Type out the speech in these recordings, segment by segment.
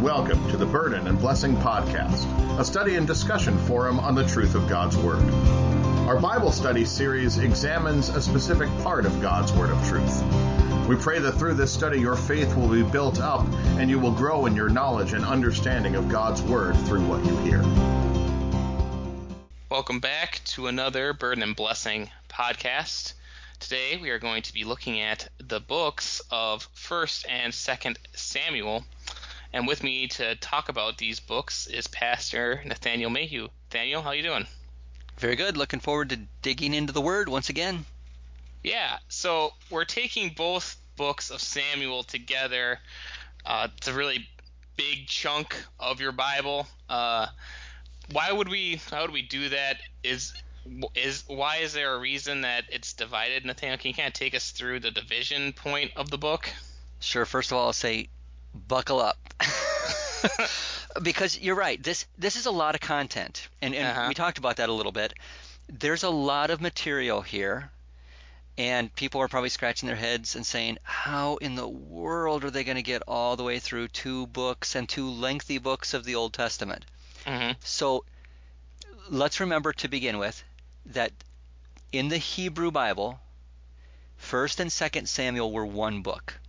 Welcome to the Burden and Blessing Podcast, a study and discussion forum on the truth of God's Word. Our Bible study series examines a specific part of God's Word of truth. We pray that through this study your faith will be built up and you will grow in your knowledge and understanding of God's Word through what you hear. Welcome back to another Burden and Blessing podcast. Today we are going to be looking at the books of 1st and 2nd Samuel. And with me to talk about these books is Pastor Nathaniel Mayhew. Nathaniel, how you doing? Very good. Looking forward to digging into the Word once again. Yeah, so we're taking both books of Samuel together. It's a really big chunk of your Bible. Why would we do that? Why is there a reason that it's divided? Nathaniel, can you kind of take us through the division point of the book? Sure. First of all, I'll say buckle up. Because you're right. This is a lot of content, and we talked about that a little bit. There's a lot of material here, and people are probably scratching their heads and saying, how in the world are they going to get all the way through 2 books and 2 lengthy books of the Old Testament? So let's remember to begin with that in the Hebrew Bible, 1st and 2nd Samuel were one book.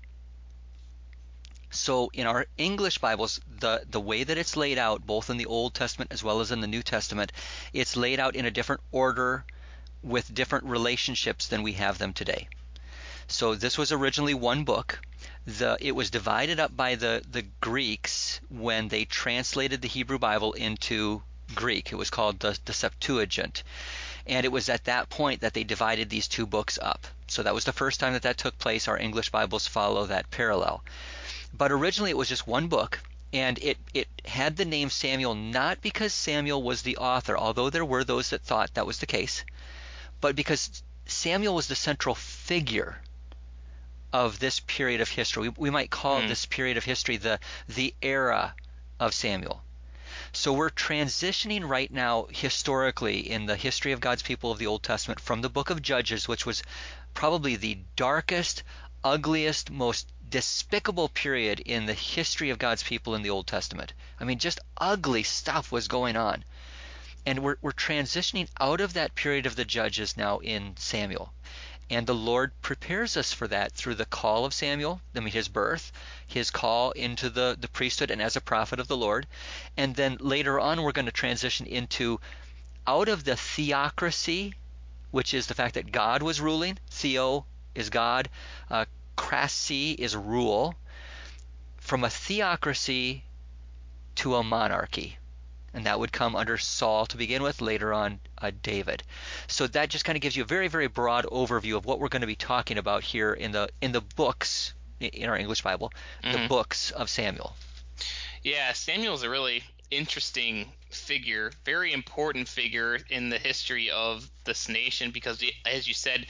So in our English Bibles, the way that it's laid out, both in the Old Testament as well as in the New Testament, it's laid out in a different order with different relationships than we have them today. So this was originally one book. It was divided up by the Greeks when they translated the Hebrew Bible into Greek. It was called the Septuagint. And it was at that point that they divided these 2 books up. So that was the first time that took place. Our English Bibles follow that parallel. But originally it was just one book, and it had the name Samuel not because Samuel was the author, although there were those that thought that was the case, but because Samuel was the central figure of this period of history. We might call this period of history the era of Samuel. So we're transitioning right now historically in the history of God's people of the Old Testament from the book of Judges, which was probably the darkest, ugliest, most despicable period in the history of God's people in the Old Testament. I mean, just ugly stuff was going on. And we're transitioning out of that period of the Judges now in Samuel. And the Lord prepares us for that through the call of Samuel, I mean his birth, his call into the priesthood and as a prophet of the Lord. And then later on we're going to transition into out of the theocracy, which is the fact that God was ruling. Theo is God. Krasi is rule. From a theocracy to a monarchy. And that would come under Saul to begin with, later on David. So that just kind of gives you a very, very broad overview of what we're going to be talking about here in the books, in our English Bible, the books of Samuel. Yeah, Samuel's a really interesting figure, very important figure in the history of this nation because, as you said,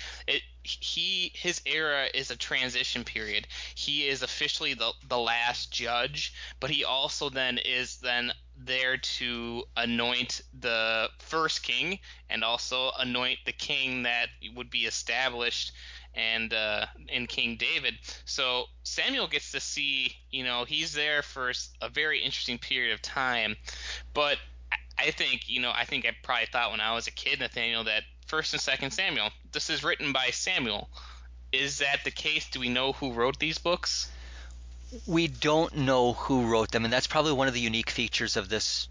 his era is a transition period. He is officially the last judge, but he also then is there to anoint the first king and also anoint the king that would be established and in King David. So Samuel gets to see, he's there for a very interesting period of time. But I think I probably thought when I was a kid, Nathaniel, that 1st and 2nd Samuel, this is written by Samuel. Is that the case? Do we know who wrote these books? We don't know who wrote them, and that's probably one of the unique features of this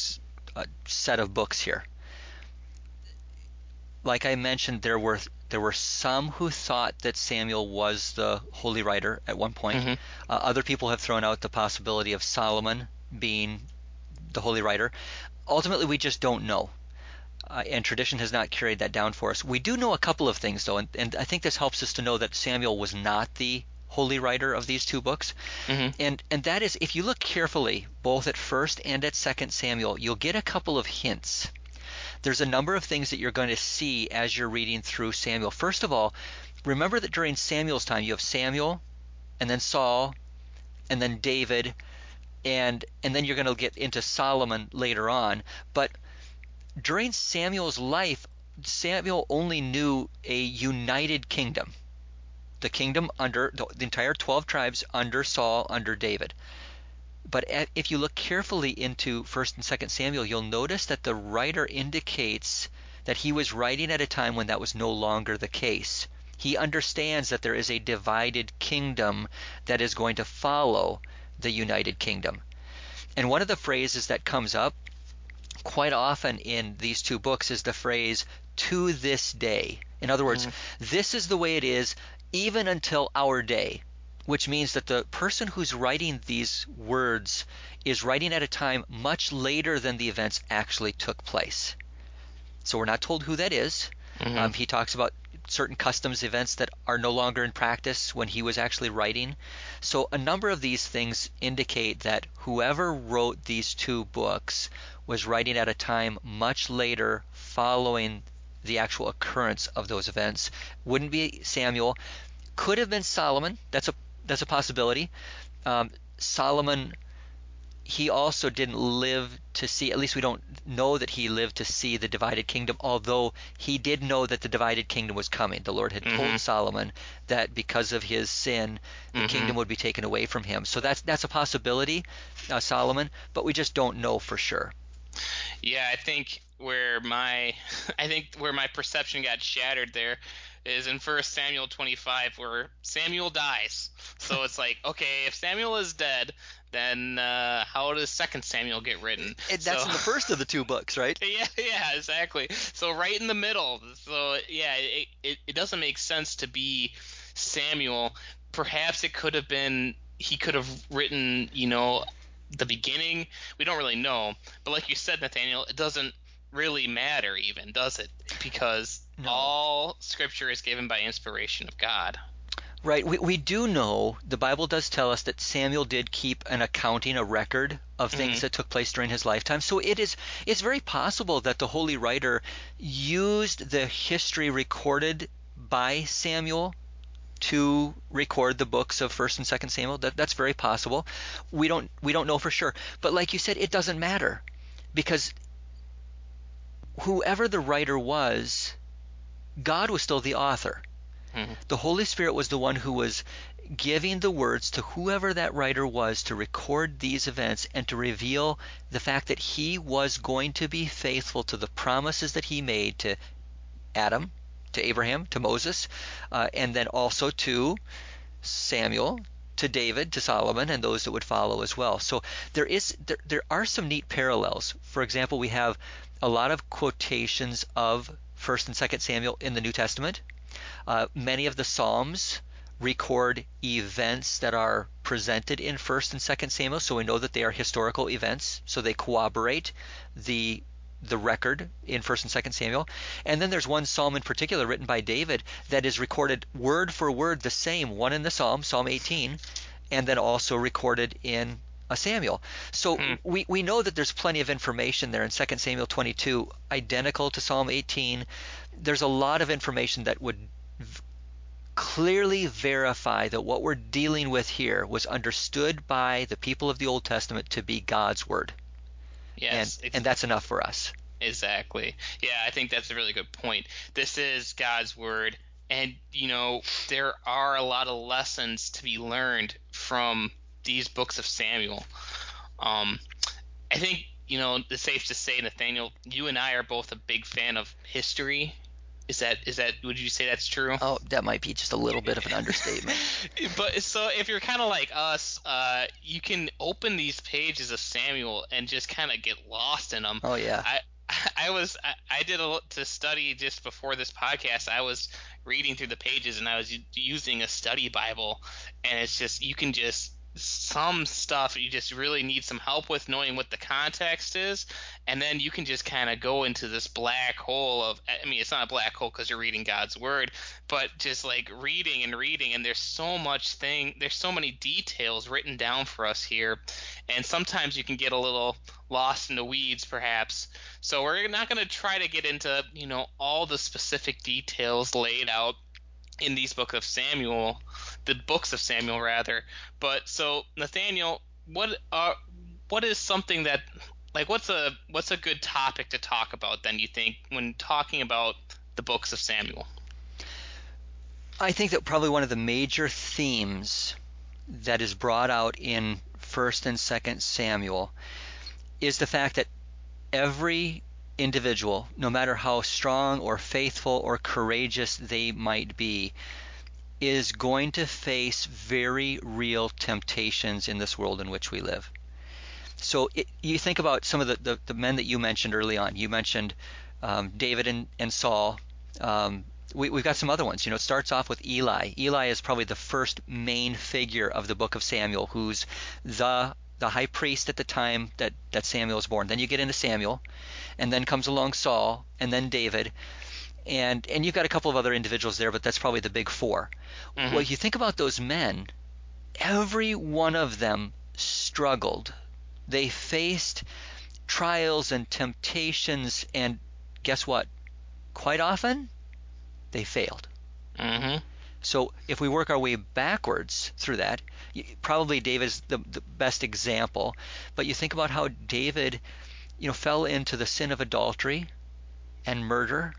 set of books here. Like I mentioned, there were some who thought that Samuel was the holy writer at one point. Other people have thrown out the possibility of Solomon being the holy writer. Ultimately, we just don't know. And tradition has not carried that down for us. We do know a couple of things, though, and I think this helps us to know that Samuel was not the holy writer of these 2 books. And that is, if you look carefully, both at 1st and at 2nd Samuel, you'll get a couple of hints. There's a number of things that you're going to see as you're reading through Samuel. First of all, remember that during Samuel's time, you have Samuel, and then Saul, and then David, and then you're going to get into Solomon later on. But during Samuel's life, Samuel only knew a united kingdom. The kingdom under the entire 12 tribes under Saul, under David. But if you look carefully into 1st and 2nd Samuel, you'll notice that the writer indicates that he was writing at a time when that was no longer the case. He understands that there is a divided kingdom that is going to follow the united kingdom. And one of the phrases that comes up quite often in these two books is the phrase, "to this day." In other words, this is the way it is even until our day, which means that the person who's writing these words is writing at a time much later than the events actually took place. So we're not told who that is. He talks about certain customs events that are no longer in practice when he was actually writing. So a number of these things indicate that whoever wrote these two books was writing at a time much later following the actual occurrence of those events. Wouldn't be Samuel. Could have been Solomon. That's a possibility. Solomon, he also didn't live to see, at least we don't know that he lived to see the divided kingdom, although he did know that the divided kingdom was coming. The Lord had told Solomon that because of his sin, the kingdom would be taken away from him. So that's a possibility, Solomon, but we just don't know for sure. Yeah, I think where my perception got shattered there is in 1 Samuel 25, where Samuel dies. So it's like, okay, if Samuel is dead, then how does 2 Samuel get written? That's in the first of the two books, right? Yeah, exactly. So right in the middle. So yeah, it doesn't make sense to be Samuel. Perhaps it could have been, he could have written, the beginning. We don't really know. But like you said, Nathaniel, it doesn't really matter even, does it? Because all Scripture is given by inspiration of God. Right. We do know, the Bible does tell us that Samuel did keep an accounting, a record of things that took place during his lifetime. So it's very possible that the Holy Writer used the history recorded by Samuel to record the books of 1st and 2nd Samuel. That's very possible. We don't know for sure. But like you said, it doesn't matter, because whoever the writer was, God was still the author. The Holy Spirit was the one who was giving the words to whoever that writer was to record these events and to reveal the fact that he was going to be faithful to the promises that he made to Adam, to Abraham, to Moses, and then also to Samuel, to David, to Solomon, and those that would follow as well. So there are some neat parallels. For example, we have a lot of quotations of 1st and 2nd Samuel in the New Testament. Many of the Psalms record events that are presented in 1st and 2nd Samuel, so we know that they are historical events, so they corroborate the record in 1st and 2nd Samuel. And then there's one psalm in particular written by David that is recorded word for word the same, one in the Psalm 18, and then also recorded in a Samuel. So we know that there's plenty of information there in 2 Samuel 22, identical to Psalm 18. There's a lot of information that would clearly verify that what we're dealing with here was understood by the people of the Old Testament to be God's word. Yes. And that's enough for us. Exactly. Yeah, I think that's a really good point. This is God's word, and there are a lot of lessons to be learned from these books of Samuel. I think it's safe to say, Nathaniel, you and I are both a big fan of history. Is that would you say that's true? Oh, that might be just a little bit of an understatement. But so if you're kind of like us, you can open these pages of Samuel and just kind of get lost in them. Oh yeah. I did to study just before this podcast. I was reading through the pages and I was using a study Bible, and it's just, you can just, some stuff you just really need some help with knowing what the context is, and then you can just kind of go into this black hole of, I mean, it's not a black hole because you're reading God's word, but just like reading, and there's so many details written down for us here, and sometimes you can get a little lost in the weeds perhaps. So we're not going to try to get into all the specific details laid out in these books of Samuel rather. But so Nathaniel, what is something that, like, what's a good topic to talk about then, you think, when talking about the books of Samuel? I think that probably one of the major themes that is brought out in 1st and 2nd Samuel is the fact that every individual, no matter how strong or faithful or courageous they might be, is going to face very real temptations in this world in which we live. So you think about some of the men that you mentioned early on. You mentioned David and Saul. We've got some other ones. It starts off with Eli. Eli is probably the first main figure of the book of Samuel, who's the high priest at the time that Samuel was born. Then you get into Samuel, and then comes along Saul, and then David. And you've got a couple of other individuals there, but that's probably the big four. Mm-hmm. Well, you think about those men, every one of them struggled. They faced trials and temptations, and guess what? Quite often, they failed. Mm-hmm. So if we work our way backwards through that, probably David's the best example. But you think about how David, fell into the sin of adultery and murder.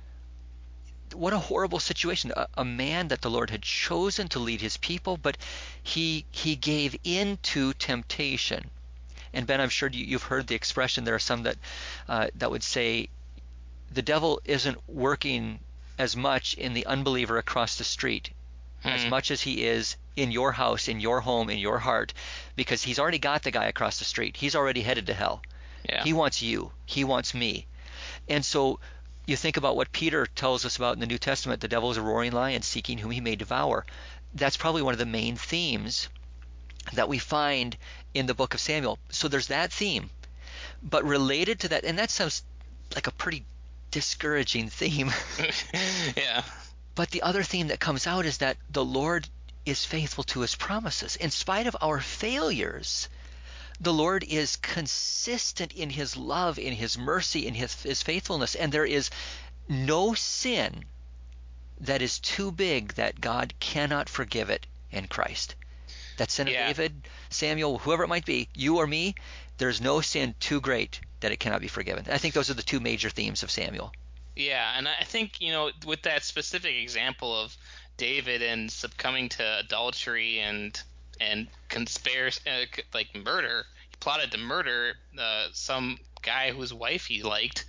What a horrible situation. A man that the Lord had chosen to lead his people, but he gave in to temptation. And Ben, I'm sure you've heard the expression. There are some that would say the devil isn't working as much in the unbeliever across the street as much as he is in your house, in your home, in your heart, because he's already got the guy across the street. He's already headed to hell. Yeah. He wants you. He wants me. And so you think about what Peter tells us about in the New Testament, the devil is a roaring lion seeking whom he may devour. That's probably one of the main themes that we find in the book of Samuel. So there's that theme. But related to that, and that sounds like a pretty discouraging theme. Yeah. But the other theme that comes out is that the Lord is faithful to his promises. In spite of our failures, the Lord is consistent in his love, in his mercy, in his faithfulness. And there is no sin that is too big that God cannot forgive it in Christ. That sin of David, Samuel, whoever it might be, you or me, there's no sin too great that it cannot be forgiven. I think those are the two major themes of Samuel. Yeah, and I think, with that specific example of David and succumbing to adultery and conspiracy, like murder, he plotted to murder some guy whose wife he liked.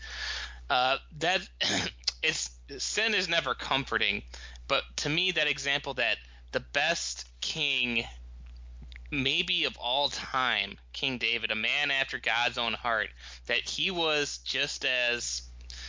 That sin is never comforting, but to me, that example that the best king maybe of all time, King David, a man after God's own heart, that he was just as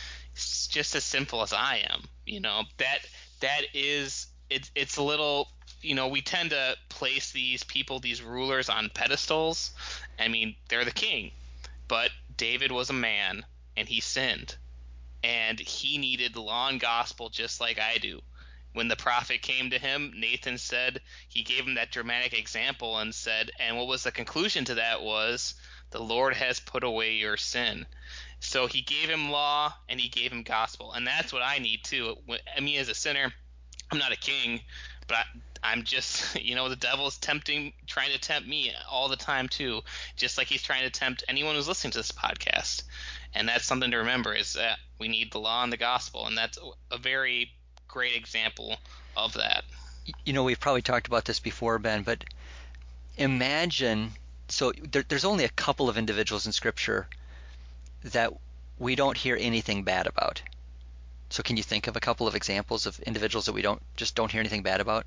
simple as I am. That is it's a little, we tend to place these people, these rulers, on pedestals. I mean, they're the king, but David was a man and he sinned, and he needed the law and gospel just like I do. When the prophet came to him, Nathan said, he gave him that dramatic example and said, and what was the conclusion to that was, the Lord has put away your sin. So he gave him law and he gave him gospel. And that's what I need too. I mean, as a sinner, I'm not a king, but I'm just, the devil's trying to tempt me all the time too, just like he's trying to tempt anyone who's listening to this podcast. And that's something to remember, is that we need the law and the gospel. And that's a very great example of that. We've probably talked about this before, Ben, but imagine, so there's only a couple of individuals in Scripture that we don't hear anything bad about. So can you think of a couple of examples of individuals that we don't hear anything bad about?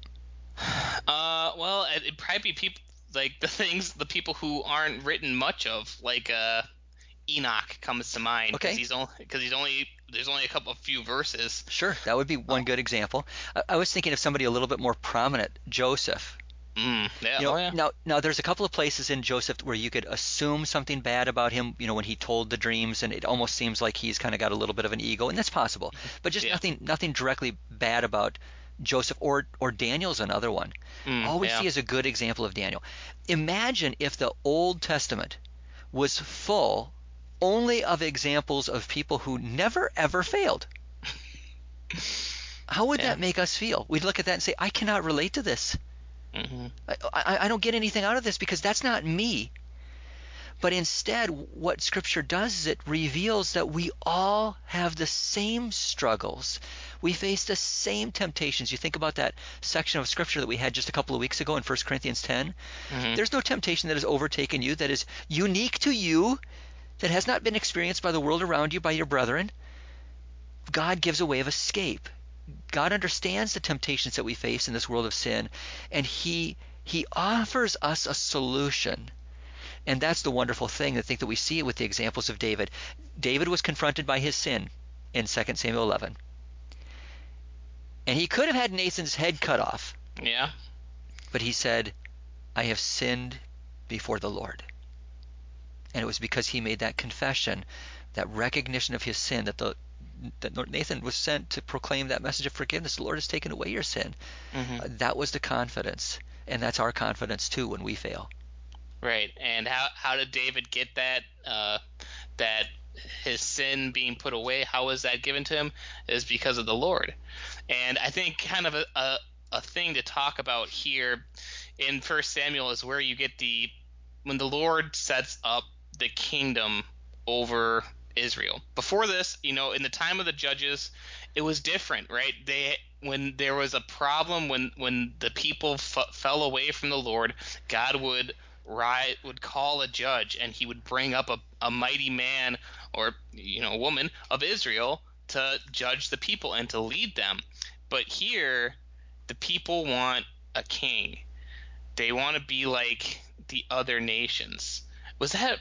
Well, it'd probably be people like the people who aren't written much of, like Enoch comes to mind. Okay. Because there's only a few verses. Sure, that would be one good example. I was thinking of somebody a little bit more prominent, Joseph. Yeah. Now there's a couple of places in Joseph where you could assume something bad about him, when he told the dreams, and it almost seems like he's kind of got a little bit of an ego, and that's possible. But just nothing directly bad about Joseph, or Daniel's another one. All we see is a good example of Daniel. Imagine if the Old Testament was full only of examples of people who never ever failed. How would that make us feel? We'd look at that and say, I cannot relate to this. I don't get anything out of this because that's not me. But instead, what Scripture does is it reveals that we all have the same struggles. We face the same temptations. You think about that section of Scripture that we had just a couple of weeks ago in 1 Corinthians 10. There's no temptation that has overtaken you that is unique to you, that has not been experienced by the world around you, by your brethren. God gives a way of escape. God understands the temptations that we face in this world of sin, and He offers us a solution. And that's the wonderful thing, I think, that we see with the examples of David. David was confronted by his sin in 2 Samuel 11. And he could have had Nathan's head cut off. Yeah. But he said, I have sinned before the Lord. And it was because he made that confession, that recognition of his sin, that Nathan was sent to proclaim that message of forgiveness. The Lord has taken away your sin. That was the confidence. And that's our confidence too when we fail. Right. And how did David get that that his sin being put away? How was that given to him? Is because of the Lord. And I think kind of a thing to talk about here in 1 Samuel is where you get when the Lord sets up the kingdom over Israel. Before this, in the time of the judges, it was different, right? When there was a problem, when the people fell away from the Lord, God would call a judge, and he would bring up a mighty man or woman of Israel to judge the people and to lead them. But here, the people want a king. They want to be like the other nations. Was that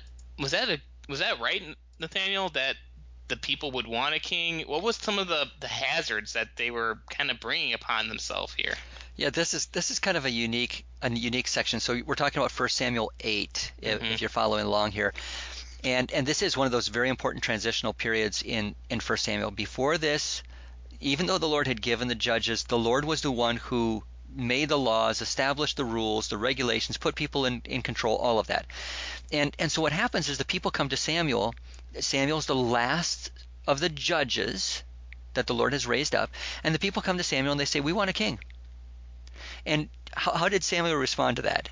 right, Nathaniel, that the people would want a king? What was some of the hazards that they were kind of bringing upon themselves here? Yeah, this is kind of a unique section. So we're talking about 1 Samuel 8, if you're following along here. And this is one of those very important transitional periods in 1 Samuel. Before this, even though the Lord had given the judges, the Lord was the one who made the laws, established the rules, the regulations, put people in control, all of that. And so what happens is the people come to Samuel. Samuel's the last of the judges that the Lord has raised up. And the people come to Samuel and they say, we want a king. And how did Samuel respond to that?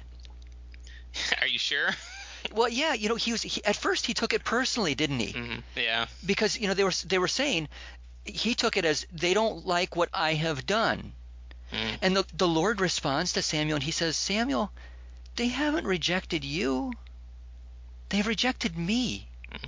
Are you sure? Well, yeah, at first he took it personally, didn't he? Yeah. Because they were saying, he took it as, they don't like what I have done. And the Lord responds to Samuel and he says, Samuel, they haven't rejected you. They've rejected me.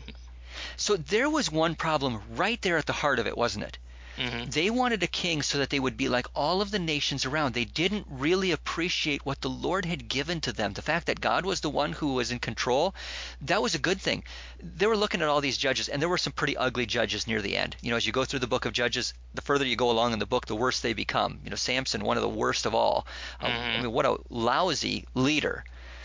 So there was one problem right there at the heart of it, wasn't it? They wanted a king so that they would be like all of the nations around. They didn't really appreciate what the Lord had given to them. The fact that God was the one who was in control, that was a good thing. They were looking at all these judges, and there were some pretty ugly judges near the end. As you go through the book of Judges, the further you go along in the book, the worse they become. Samson, one of the worst of all. I mean, what a lousy leader.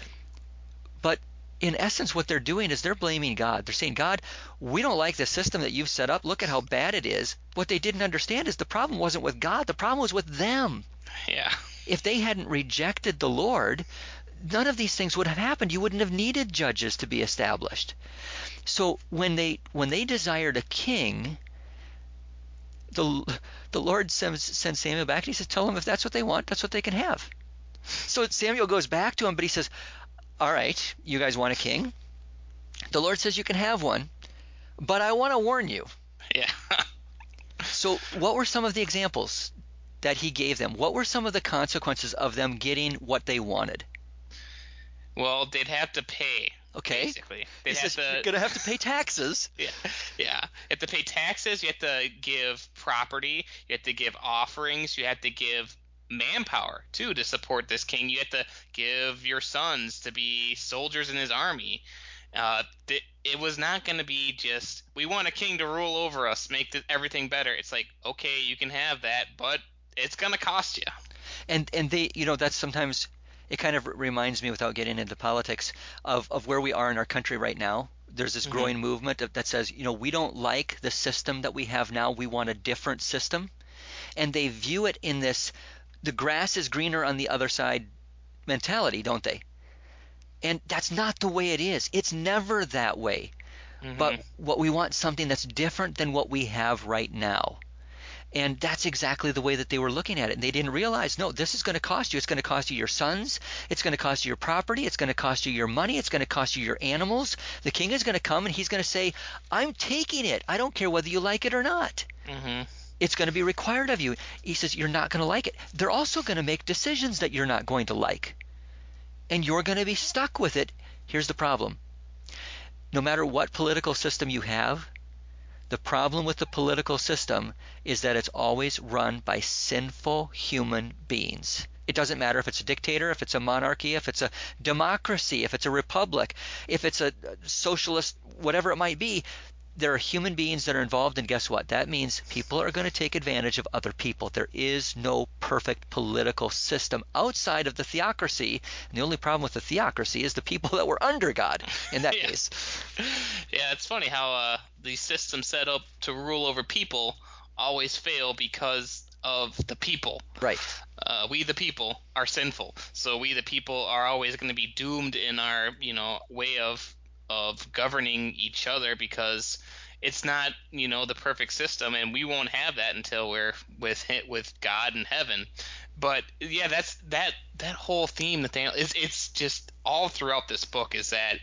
But in essence, what they're doing is they're blaming God. They're saying, God, we don't like the system that you've set up. Look at how bad it is. What they didn't understand is the problem wasn't with God. The problem was with them. Yeah. If they hadn't rejected the Lord, none of these things would have happened. You wouldn't have needed judges to be established. So when they desired a king, the Lord sends Samuel back and he says, tell them if that's what they want, that's what they can have. So Samuel goes back to him, but he says, all right, you guys want a king? The Lord says you can have one, but I want to warn you. Yeah. So what were some of the examples that he gave them? What were some of the consequences of them getting what they wanted? Well, they'd have to pay. Okay. Basically. You're going to have to pay taxes. Yeah. You have to pay taxes. You have to give property. You have to give offerings. You have to give manpower too to support this king. You have to give your sons to be soldiers in his army. It was not going to be just, we want a king to rule over us, make everything better. It's like, okay, you can have that, but it's going to cost you. And they, that's sometimes, it kind of reminds me, without getting into politics, of where we are in our country right now. There's this growing movement that says, we don't like the system that we have now. We want a different system. And they view it in this, the grass is greener on the other side mentality, don't they? And that's not the way it is. It's never that way. But what we want, something that's different than what we have right now. And that's exactly the way that they were looking at it. And they didn't realize, no, this is going to cost you. It's going to cost you your sons. It's going to cost you your property. It's going to cost you your money. It's going to cost you your animals. The king is going to come and he's going to say, I'm taking it. I don't care whether you like it or not. Mm-hmm. It's going to be required of you. He says, you're not going to like it. They're also going to make decisions that you're not going to like. And you're going to be stuck with it. Here's the problem. No matter what political system you have, the problem with the political system is that it's always run by sinful human beings. It doesn't matter if it's a dictator, if it's a monarchy, if it's a democracy, if it's a republic, if it's a socialist, whatever it might be. There are human beings that are involved, and guess what? That means people are going to take advantage of other people. There is no perfect political system outside of the theocracy, and the only problem with the theocracy is the people that were under God in that case. Yeah, it's funny how these systems set up to rule over people always fail because of the people. Right. We the people are sinful, so we the people are always going to be doomed in our way of governing each other, because it's not the perfect system, and we won't have that until we're with God in heaven. But yeah, that's that whole theme, Nathaniel, it's just all throughout this book, is that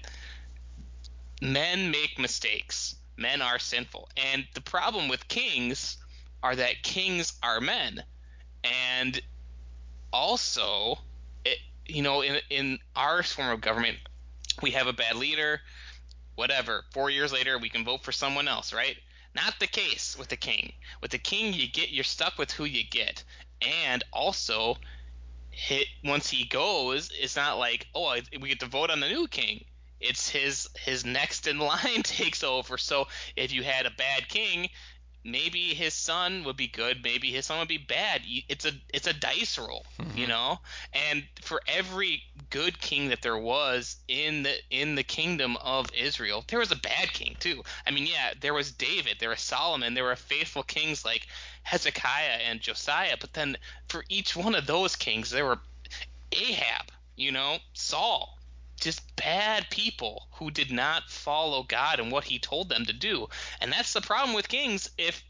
men make mistakes, men are sinful, and the problem with kings are that kings are men. And also, in our form of government, we have a bad leader, whatever, 4 years later we can vote for someone else, right? Not the case with the king. With the king, you're stuck with who you get. And also, once he goes, it's not like, we get to vote on the new king. It's his next in line takes over. So if you had a bad king, maybe his son would be good, maybe his son would be bad. It's a dice roll, And for every good king that there was in the kingdom of Israel, there was a bad king too. I mean, yeah, there was David, there was Solomon, there were faithful kings like Hezekiah and Josiah, but then for each one of those kings, there were Ahab, Saul, just bad people who did not follow God and what he told them to do. And that's the problem with kings. If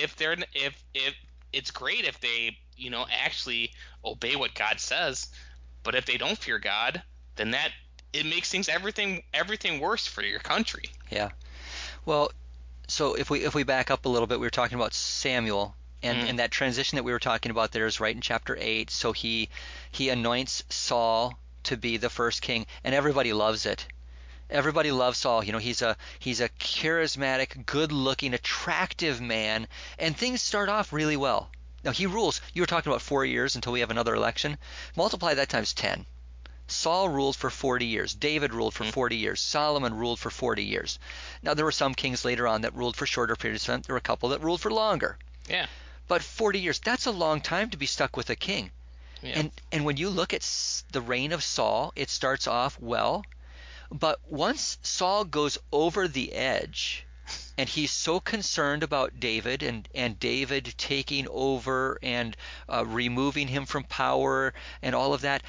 it's great if they actually obey what God says, but if they don't fear God, then it makes everything worse for your country. Yeah. Well, so if we back up a little bit, we were talking about Samuel, and that transition that we were talking about there is right in chapter 8. So he anoints Saul to be the first king, and everybody loves it. Everybody loves Saul. He's a charismatic, good-looking, attractive man, and things start off really well. Now he rules. You were talking about 4 years until we have another election. Multiply that times 10. Saul ruled for 40 years. David ruled for 40 years. Solomon ruled for 40 years. Now there were some kings later on that ruled for shorter periods of time. There were a couple that ruled for longer. Yeah. But 40 years, that's a long time to be stuck with a king. Yeah. And when you look at the reign of Saul, it starts off well. But once Saul goes over the edge, and he's so concerned about David and David taking over and removing him from power and all of that,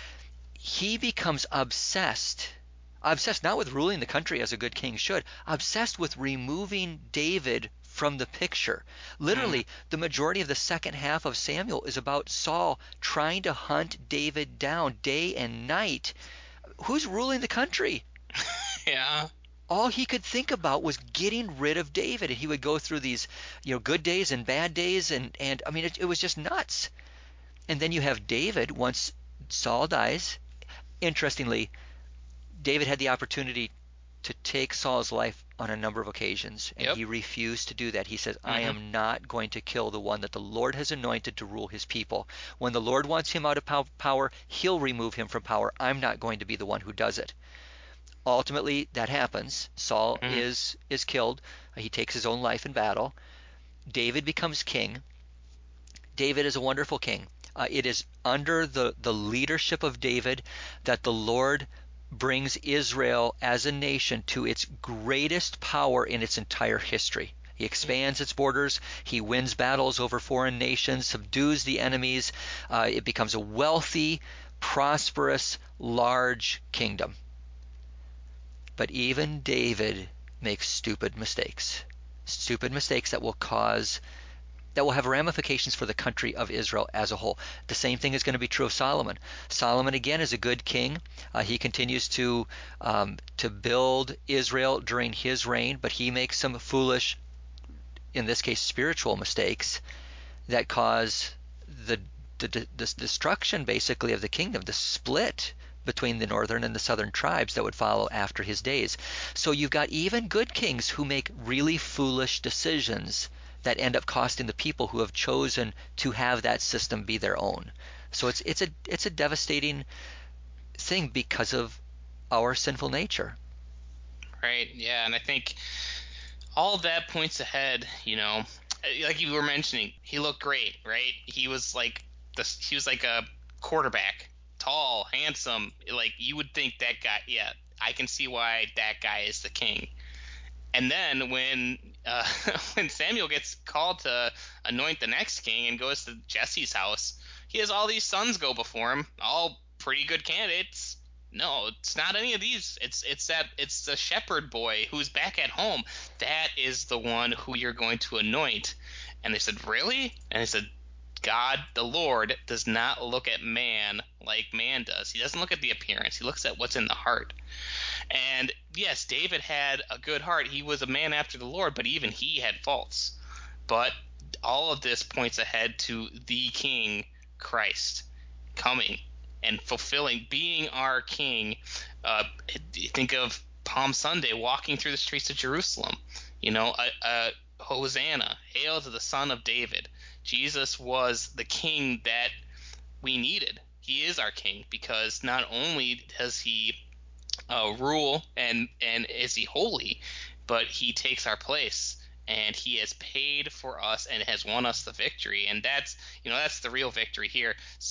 he becomes obsessed not with ruling the country as a good king should, obsessed with removing David from the picture. Literally, the majority of the second half of Samuel is about Saul trying to hunt David down day and night. Who's ruling the country? Yeah. All he could think about was getting rid of David, and he would go through these, good days and bad days, and I mean, it was just nuts. And then you have David once Saul dies. Interestingly, David had the opportunity to take Saul's life on a number of occasions, and he refused to do that. He says, I am not going to kill the one that the Lord has anointed to rule his people. When the Lord wants him out of power, he'll remove him from power. I'm not going to be the one who does it. Ultimately, that happens. Saul is killed. He takes his own life in battle. David becomes king. David is a wonderful king. It is under the leadership of David that the Lord brings Israel as a nation to its greatest power in its entire history. He expands its borders. He wins battles over foreign nations, subdues the enemies. It becomes a wealthy, prosperous, large kingdom. But even David makes stupid mistakes that will cause that will have ramifications for the country of Israel as a whole. The same thing is going to be true of Solomon. Solomon, again, is a good king. He continues to build Israel during his reign, but he makes some foolish, in this case, spiritual mistakes that cause the destruction, basically, of the kingdom, the split between the northern and the southern tribes that would follow after his days. So you've got even good kings who make really foolish decisions that end up costing the people who have chosen to have that system be their own. So it's a devastating thing because of our sinful nature. Right. Yeah, and I think all of that points ahead. Like you were mentioning, he looked great, right? He was like a quarterback, tall, handsome. Like, you would think that guy. Yeah, I can see why that guy is the king. And then when Samuel gets called to anoint the next king and goes to Jesse's house, he has all these sons go before him, all pretty good candidates. No, it's not any of these. It's the shepherd boy who's back at home. That is the one who you're going to anoint. And they said, really? And they said, God, the Lord, does not look at man like man does. He doesn't look at the appearance. He looks at what's in the heart. And yes, David had a good heart. He was a man after the Lord, but even he had faults. But all of this points ahead to the King, Christ, coming and fulfilling, being our King. Think of Palm Sunday, walking through the streets of Jerusalem. Hosanna, hail to the Son of David. Jesus was the King that we needed. He is our King because not only does he rule and is he holy, but he takes our place, and he has paid for us and has won us the victory. And that's the real victory here.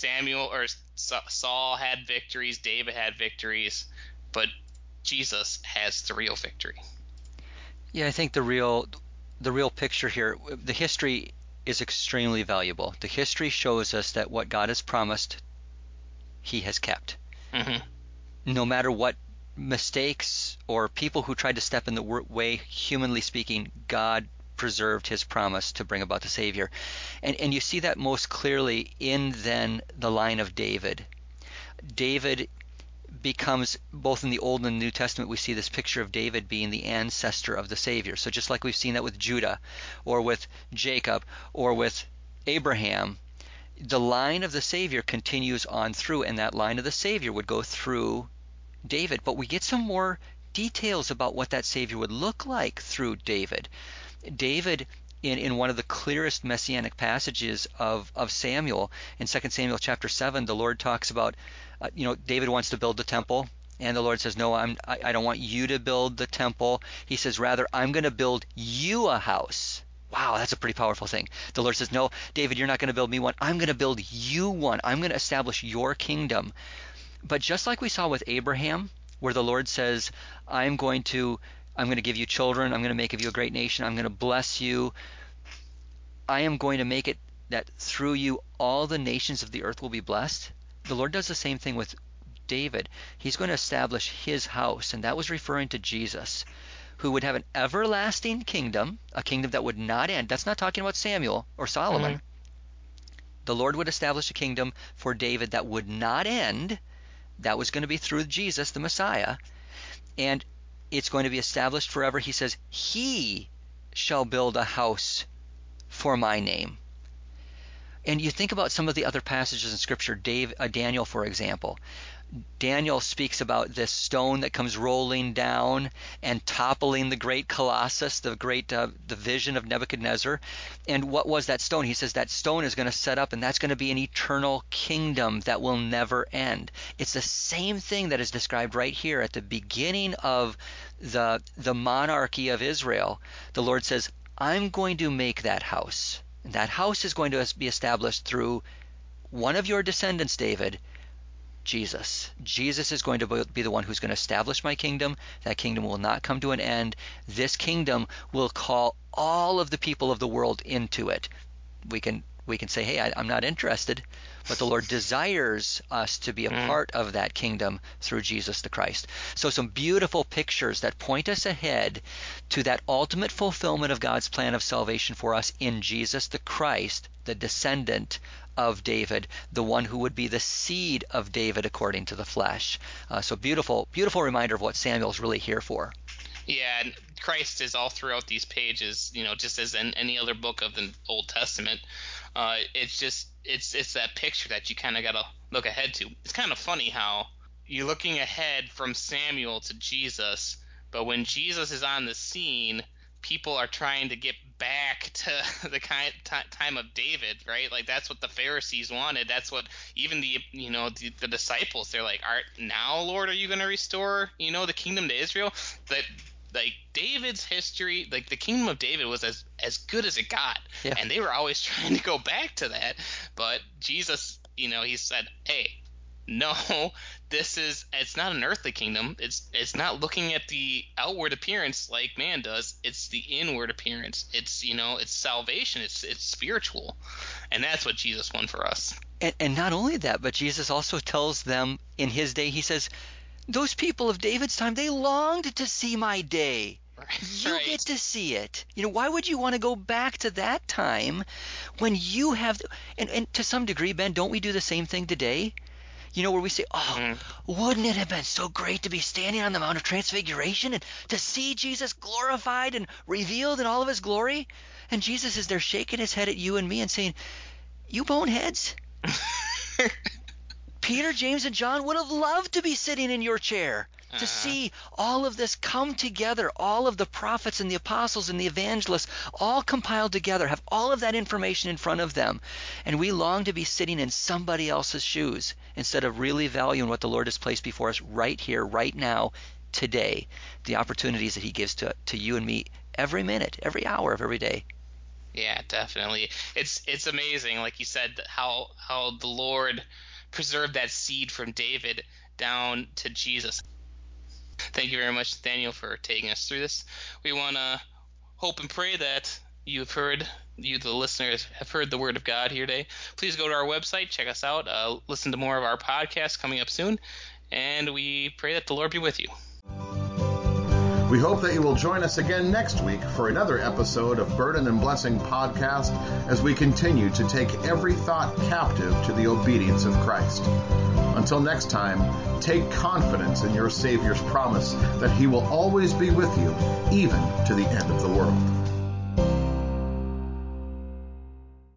Saul had victories, David had victories, but Jesus has the real victory. Yeah, I think the real picture here, the history is extremely valuable. The history shows us that what God has promised, he has kept. Mm-hmm. No matter what mistakes or people who tried to step in the way, humanly speaking, God preserved his promise to bring about the Savior. And you see that most clearly in then the line of David. David becomes, both in the Old and the New Testament, we see this picture of David being the ancestor of the Savior. So just like we've seen that with Judah or with Jacob or with Abraham, the line of the Savior continues on through, and that line of the Savior would go through David. But we get some more details about what that Savior would look like through David. David, in one of the clearest messianic passages of Samuel, in 2 Samuel chapter 7, the Lord talks about, David wants to build the temple, and the Lord says, no, I don't want you to build the temple. He says, rather, I'm going to build you a house. Wow, that's a pretty powerful thing. The Lord says, no, David, you're not going to build me one. I'm going to build you one. I'm going to establish your kingdom. But just like we saw with Abraham, where the Lord says, I'm going to give you children, I'm going to make of you a great nation, I'm going to bless you, I am going to make it that through you all the nations of the earth will be blessed. The Lord does the same thing with David. He's going to establish his house, and that was referring to Jesus, who would have an everlasting kingdom, a kingdom that would not end. That's not talking about Samuel or Solomon. Mm-hmm. The Lord would establish a kingdom for David that would not end. That was going to be through Jesus, the Messiah, and it's going to be established forever. He says, he shall build a house for my name. And you think about some of the other passages in Scripture, Daniel, for example. Daniel speaks about this stone that comes rolling down and toppling the great Colossus, the vision of Nebuchadnezzar. And what was that stone? He says that stone is going to set up, and that's going to be an eternal kingdom that will never end. It's the same thing that is described right here at the beginning of the monarchy of Israel. The Lord says, I'm going to make that house. And that house is going to be established through one of your descendants, David, Jesus. Jesus is going to be the one who's going to establish my kingdom. That kingdom will not come to an end. This kingdom will call all of the people of the world into it. We can we can say, hey, I'm not interested. But the Lord desires us to be a part of that kingdom through Jesus the Christ. So some beautiful pictures that point us ahead to that ultimate fulfillment of God's plan of salvation for us in Jesus the Christ, the descendant of David, the one who would be the seed of David according to the flesh. So beautiful, beautiful reminder of what Samuel's really here for. Yeah, and Christ is all throughout these pages, just as in any other book of the Old Testament. It's that picture that you kind of got to look ahead to. It's kind of funny how you're looking ahead from Samuel to Jesus, but when Jesus is on the scene, people are trying to get back to the time of David, right? Like that's what the Pharisees wanted. That's what even the disciples, they're like, now, Lord, are you going to restore, the kingdom to Israel? That like David's history, like the kingdom of David was as good as it got. Yeah. And they were always trying to go back to that. But Jesus, he said, hey, no, it's not an earthly kingdom. It's not looking at the outward appearance like man does. It's the inward appearance. It's salvation. It's spiritual. And that's what Jesus won for us. And not only that, but Jesus also tells them in his day, he says, those people of David's time, they longed to see my day. You get to see it. Why would you want to go back to that time when you have, and to some degree, Ben, don't we do the same thing today? Where we say, wouldn't it have been so great to be standing on the Mount of Transfiguration and to see Jesus glorified and revealed in all of his glory? And Jesus is there shaking his head at you and me and saying, you boneheads. Peter, James, and John would have loved to be sitting in your chair to see all of this come together, all of the prophets and the apostles and the evangelists all compiled together, have all of that information in front of them. And we long to be sitting in somebody else's shoes instead of really valuing what the Lord has placed before us right here, right now, today, the opportunities that he gives to you and me every minute, every hour of every day. Yeah, definitely. It's amazing, like you said, how the Lord preserved that seed from David down to Jesus. Thank you very much, Nathaniel, for taking us through this. We want to hope and pray that you, the listeners, have heard the word of God here today. Please go to our website, check us out, listen to more of our podcasts coming up soon, and we pray that the Lord be with you. We hope that you will join us again next week for another episode of Burden and Blessing Podcast as we continue to take every thought captive to the obedience of Christ. Until next time, take confidence in your Savior's promise that he will always be with you, even to the end of the world.